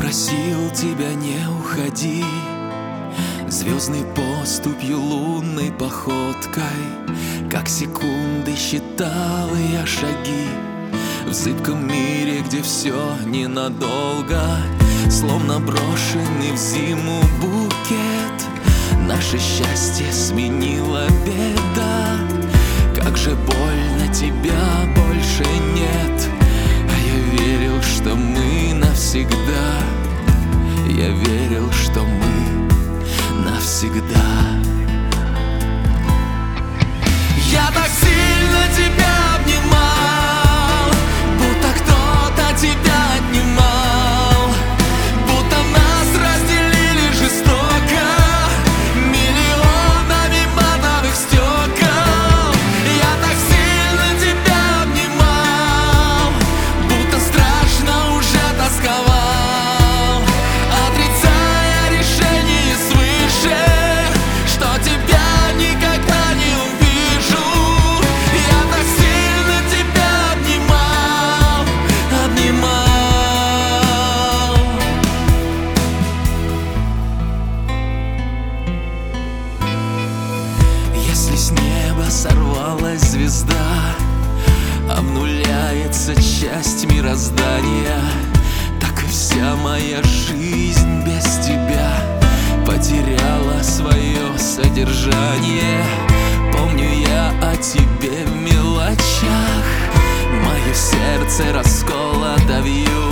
просил тебя, не уходи, звездной поступью, лунной походкой, как секунды считал я шаги в зыбком мире, где все ненадолго, словно брошенный в зиму букет. Наше счастье сменила беда. Как же больно, тебя больше нет. А я верил, что мы навсегда. Я верил, что мы навсегда. Я так сильно тебя обнимал, будто кто-то тебя отнимал, будто нас разделили жестоко миллионами матовых стекол. Я так сильно тебя обнимал, будто страшно уже тосковал, отрицая решение свыше, что тебя никогда не увижу. Я так сильно тебя обнимал, обнимал. Если с неба сорвалась звезда, обнуляется часть мироздания, так и вся моя жизнь без тебя потеряла свое содержание. Помню я о тебе в мелочах, мое сердце расколото вьюг.